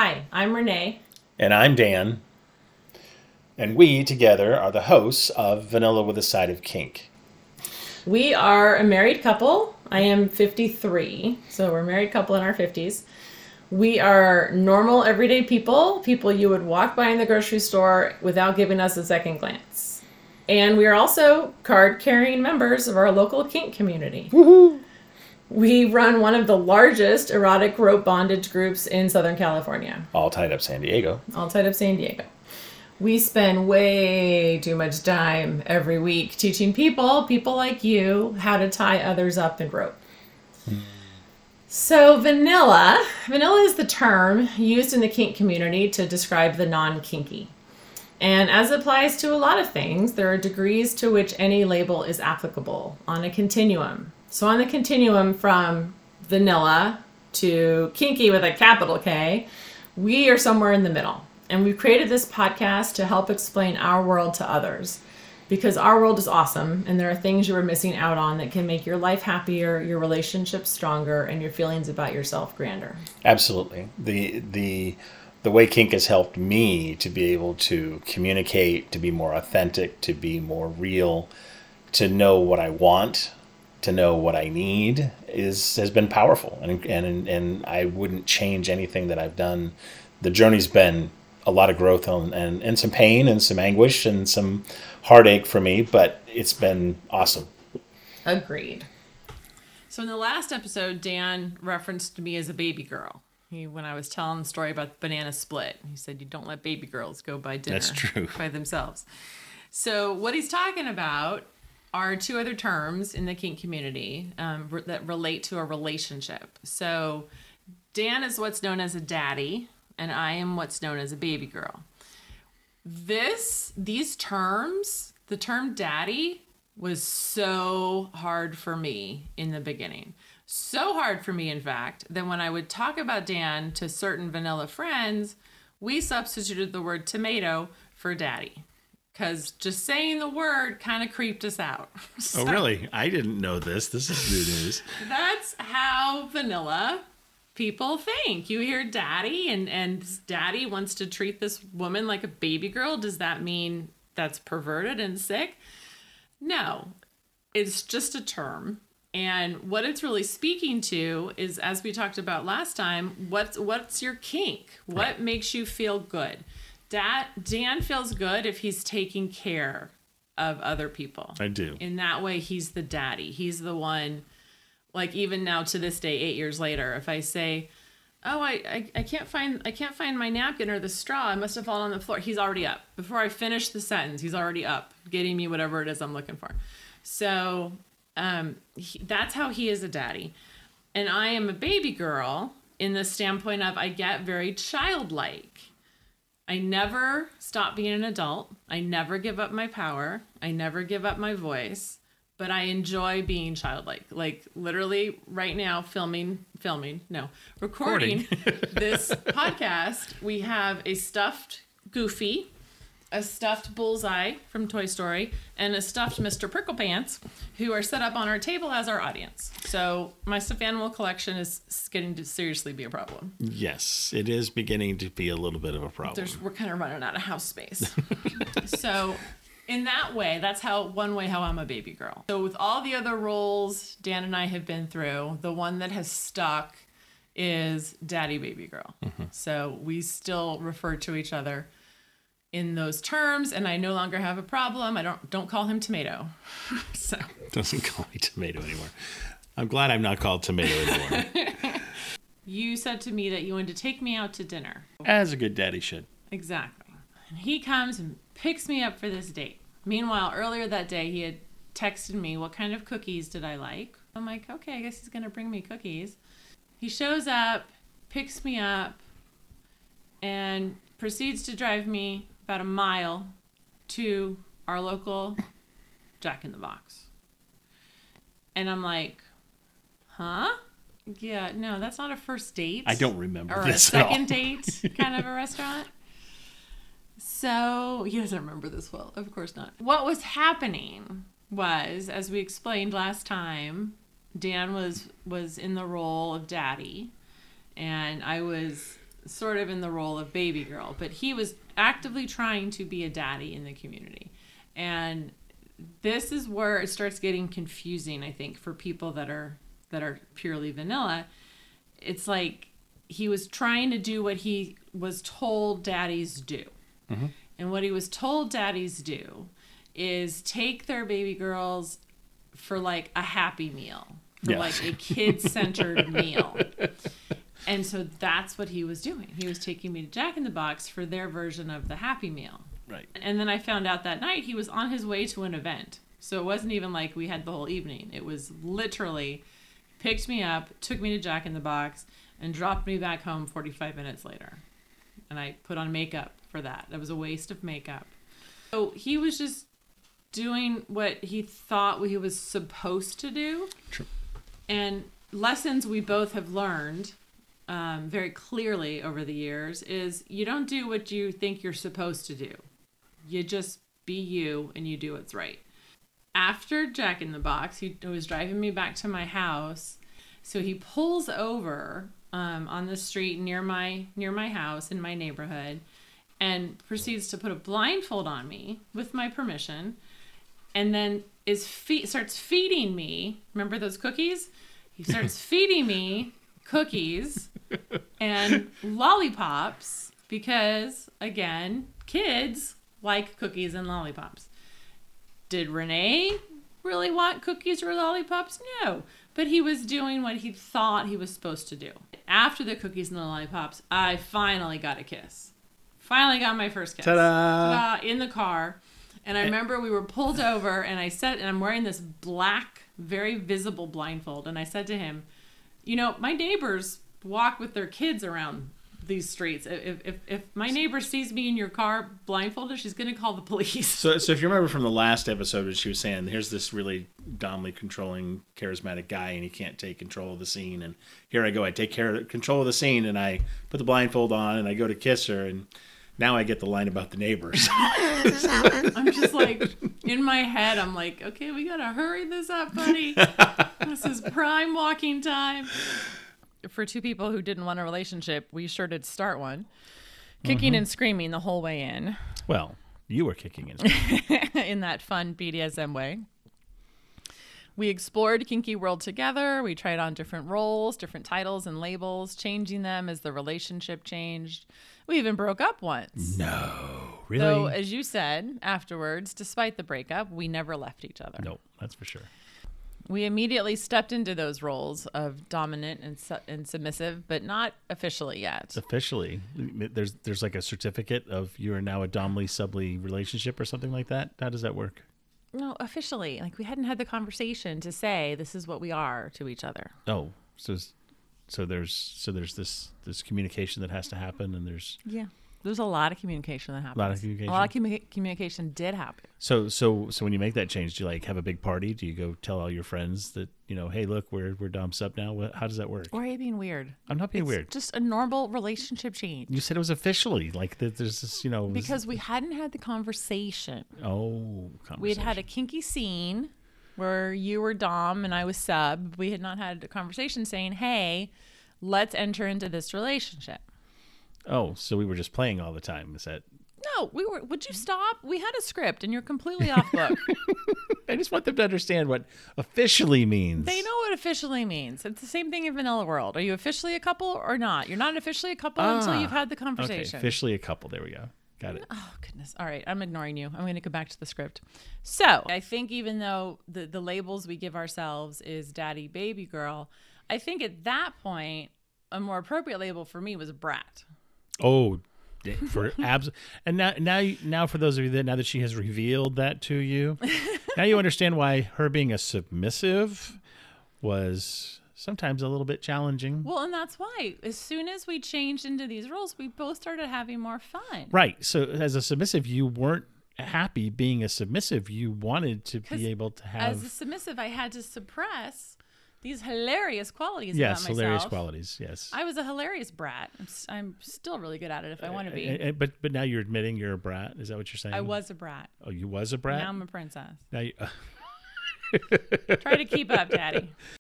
Hi, I'm Renee. And I'm Dan. And we together are the hosts of Vanilla with a Side of Kink. We are a married couple. I am 53, so we're a married couple in our 50s. We are normal, everyday people you would walk by in the grocery store without giving us a second glance. And we are also card-carrying members of our local kink community. Woohoo! We run one of the largest erotic rope bondage groups in Southern California. All tied up San Diego. All tied up San Diego. We spend way too much time every week teaching people like you, how to tie others up in rope. So vanilla is the term used in the kink community to describe the non-kinky. And as it applies to a lot of things, there are degrees to which any label is applicable on a continuum. So on the continuum from vanilla to kinky with a capital K, we are somewhere in the middle. And we've created this podcast to help explain our world to others. Because our world is awesome, and there are things you are missing out on that can make your life happier, your relationships stronger, and your feelings about yourself grander. Absolutely. The way kink has helped me to be able to communicate, to be more authentic, to be more real, to know what I want, to know what I need has been powerful. And I wouldn't change anything that I've done. The journey's been a lot of growth and some pain and some anguish and some heartache for me, but it's been awesome. Agreed. So in the last episode, Dan referenced me as a baby girl. When I was telling the story about the banana split, he said, you don't let baby girls go buy dinner. That's true. By themselves. So what he's talking about are two other terms in the kink community that relate to a relationship. So Dan is what's known as a daddy, and I am what's known as a baby girl. These terms, the term daddy was so hard for me in the beginning. So hard for me, in fact, that when I would talk about Dan to certain vanilla friends, we substituted the word tomato for daddy. Because just saying the word kind of creeped us out. So, oh, really? I didn't know this. This is new news. That's how vanilla people think. You hear daddy and daddy wants to treat this woman like a baby girl. Does that mean that's perverted and sick? No, it's just a term. And what it's really speaking to is, as we talked about last time, what's your kink? What makes you feel good? Dan feels good if he's taking care of other people. I do. In that way, he's the daddy. He's the one. Like even now to this day, 8 years later, if I say, oh, I can't find my napkin or the straw, I must have fallen on the floor. He's already up. Before I finish the sentence, he's already up, getting me whatever it is I'm looking for. So that's how he is a daddy. And I am a baby girl in the standpoint of I get very childlike. I never stop being an adult. I never give up my power. I never give up my voice. But I enjoy being childlike. Like literally right now recording this podcast. We have a stuffed Goofy, a stuffed Bullseye from Toy Story, and a stuffed Mr. Pricklepants, who are set up on our table as our audience. So my stuffed animal collection is getting to seriously be a problem. Yes, it is beginning to be a little bit of a problem. We're kind of running out of house space. So in that way, that's one way how I'm a baby girl. So with all the other roles Dan and I have been through, the one that has stuck is daddy baby girl. Mm-hmm. So we still refer to each other in those terms, and I no longer have a problem. I don't call him tomato. So doesn't call me tomato anymore. I'm glad I'm not called tomato anymore. You said to me that you wanted to take me out to dinner. As a good daddy should. Exactly. And he comes and picks me up for this date. Meanwhile, earlier that day, he had texted me, what kind of cookies did I like? I'm like, okay, I guess he's going to bring me cookies. He shows up, picks me up, and proceeds to drive me about a mile to our local Jack in the Box. And I'm like, huh? Yeah, no, that's not a first date. I don't remember or this a at all. second date kind of a restaurant. So he doesn't remember this well. Of course not. What was happening was, as we explained last time, Dan was in the role of daddy, and I was sort of in the role of baby girl, but he was actively trying to be a daddy in the community. And this is where it starts getting confusing, I think, for people that are purely vanilla. It's like he was trying to do what he was told daddies do. Mm-hmm. And what he was told daddies do is take their baby girls for like a happy meal, for like a kid-centered meal. And so that's what he was doing. He was taking me to Jack in the Box for their version of the happy meal. Right. And then I found out that night he was on his way to an event. So it wasn't even like we had the whole evening. It was literally picked me up, took me to Jack in the Box, and dropped me back home 45 minutes later. And I put on makeup for that. That was a waste of makeup. So he was just doing what he thought he was supposed to do. True. And lessons we both have learned very clearly over the years is you don't do what you think you're supposed to do. You just be you and you do what's right. After Jack in the Box, he was driving me back to my house. So he pulls over on the street near my house in my neighborhood and proceeds to put a blindfold on me with my permission, and then starts feeding me. Remember those cookies? He starts feeding me cookies and lollipops because, again, kids like cookies and lollipops. Did Renee really want cookies or lollipops? No. But he was doing what he thought he was supposed to do. After the cookies and the lollipops, I finally got a kiss. Finally got my first kiss. Ta-da! In the car. And I remember we were pulled over, and I'm wearing this black, very visible blindfold. And I said to him, you know, my neighbors walk with their kids around these streets. If my neighbor sees me in your car blindfolded, she's going to call the police. So if you remember from the last episode, what she was saying, here's this really dominantly controlling, charismatic guy, and he can't take control of the scene. And here I go, I take control of the scene, and I put the blindfold on, and I go to kiss her, and now I get the line about the neighbors. I'm just like, in my head, I'm like, okay, we got to hurry this up, buddy. This is prime walking time. For two people who didn't want a relationship, we sure did start one. Kicking and screaming the whole way in. Well, you were kicking and screaming. In that fun BDSM way. We explored Kinky World together. We tried on different roles, different titles and labels, changing them as the relationship changed. We even broke up once. No, really? Though, as you said afterwards, despite the breakup, we never left each other. No, that's for sure. We immediately stepped into those roles of dominant and submissive, but not officially yet. Officially, there's like a certificate of you are now a domly subly relationship or something like that. How does that work? No, officially, like we hadn't had the conversation to say this is what we are to each other. Oh, so there's this communication that has to happen, and there's a lot of communication that happens. A lot of communication did happen. So when you make that change, do you like have a big party? Do you go tell all your friends that, you know, hey, look, we're dom sub now? How does that work? Or are you being weird? I'm not being weird. Just a normal relationship change. You said it was officially like that. There's this, you know, because we hadn't had the conversation. Conversation. We had had a kinky scene where you were dom and I was sub. We had not had a conversation saying, hey, let's enter into this relationship. Oh, so we were just playing all the time. Is that? No, we were. Would you stop? We had a script, and you're completely off book. I just want them to understand what officially means. They know what officially means. It's the same thing in Vanilla World. Are you officially a couple or not? You're not officially a couple until you've had the conversation. Okay, officially a couple. There we go. Got it. Oh, goodness. All right. I'm ignoring you. I'm going to go back to the script. So I think even though the labels we give ourselves is daddy, baby girl, I think at that point, a more appropriate label for me was brat. Oh, for abs. And now for those of you now that she has revealed that to you, now you understand why her being a submissive was sometimes a little bit challenging. Well, and that's why as soon as we changed into these roles, we both started having more fun. Right. So as a submissive, you weren't happy being a submissive. You wanted to be able to have. As a submissive, I had to suppress these hilarious qualities about myself. Yes, hilarious qualities, yes. I was a hilarious brat. I'm still really good at it if I want to be. But now you're admitting you're a brat. Is that what you're saying? I was a brat. Oh, you was a brat? Now I'm a princess. Now you, Try to keep up, Daddy.